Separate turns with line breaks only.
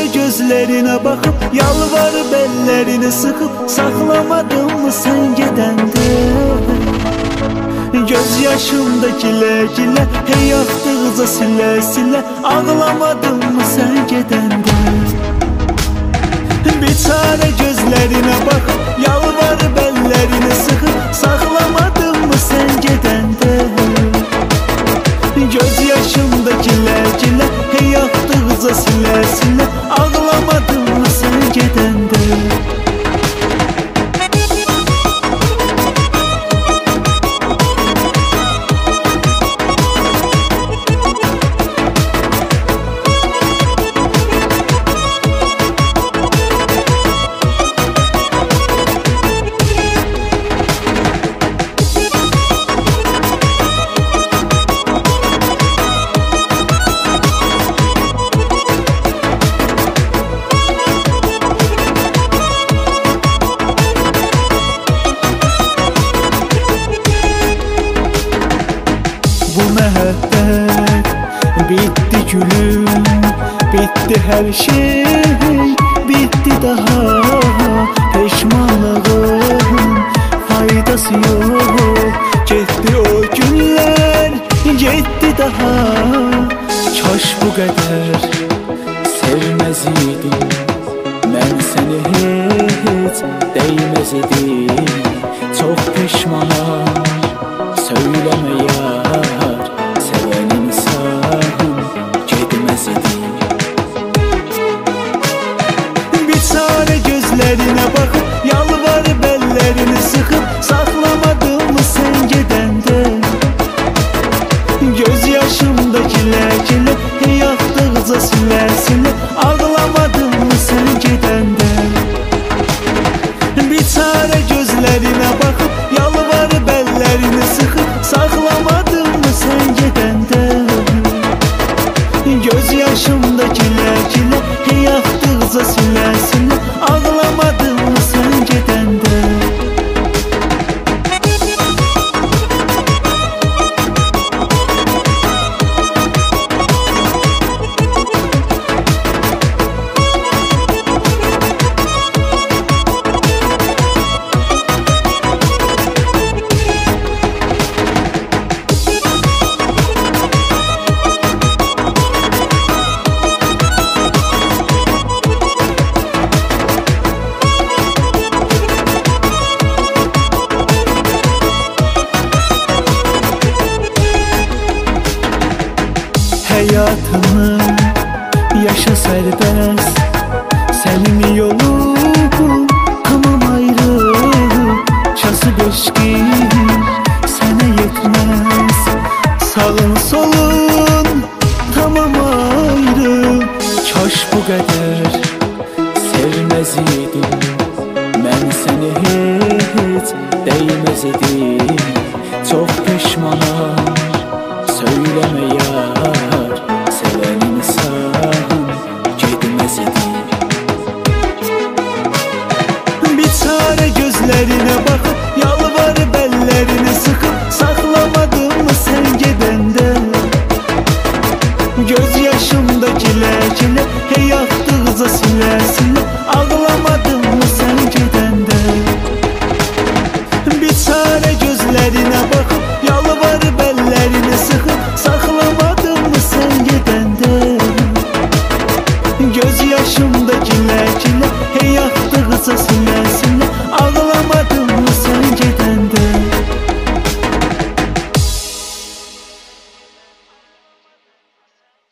gözlerine bakıp yalvarıp ellerini sıkıp saklamadın mı sen gedende? Göz yaşımdaki lekile hey yaktığıza sile sile ağlamadın mı sen gedende? Bir çare gözlerine bakıp yalvarıp ellerini sıkıp saklamadın mı sen gedende? Göz yaşımdaki lekile hey yaktığıza sile sile ağlamadın mı sen gedende? Bu mehabbet bitti gülüm, bitti her şey, bitti daha peşmanlığın faydası yok. Gitti o günler, gitti daha. Kaş bu kadar sevmez idim, ben seni hiç değmez idim. Çok peşmanım, söyleme yar, seven insan gitmez idi. Bir çare gözlerine bakıp yalvarıp ellerini sıkıp saklamadın mı sen gedende? Göz yaşımdaki lekile yaktıkça sile sile ağlamadın mı sen gedende? Bir çare gözlerine bakıp yalvarıp ellerini sıkıp saklamadın mı sen gedende? Göz yaşımdaki lekile yaktıkça sile sile ağlamadın mı sen gedende? Hayatını yaşa serbest, senin yolun tamam ayrı. Çası beşkin sana yetmez, sağın solun tamam ayrı. Kaş bu kadar